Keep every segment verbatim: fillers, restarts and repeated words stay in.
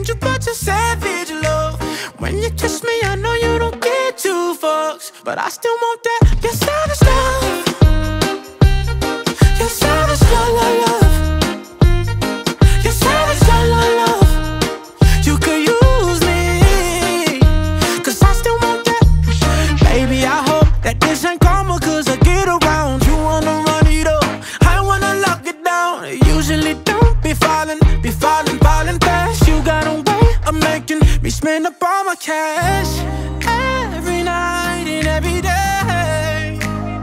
angel, but you're savage love. When you kiss me, I know you don't get two fucks, but I still want that. You're savage love. You're savage love, love, love. You're savage love, love, love. You could use me, cause I still want that. Baby, I hope that this ain't karma, cause I get around. You wanna run it up, I wanna lock it down. Usually don't be falling, be falling, falling fast. You got a way of making me spend up all my cash. Every night and every day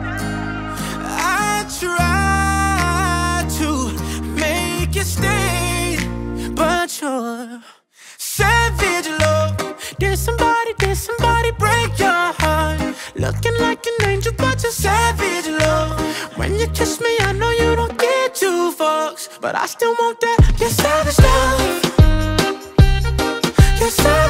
I try to make you stay, but you're savage love. Did somebody, did somebody break your heart? Looking like an angel, but you're savage love. When you kiss me, I know you don't get two fucks, but I still want that. You're savage love. You're savage.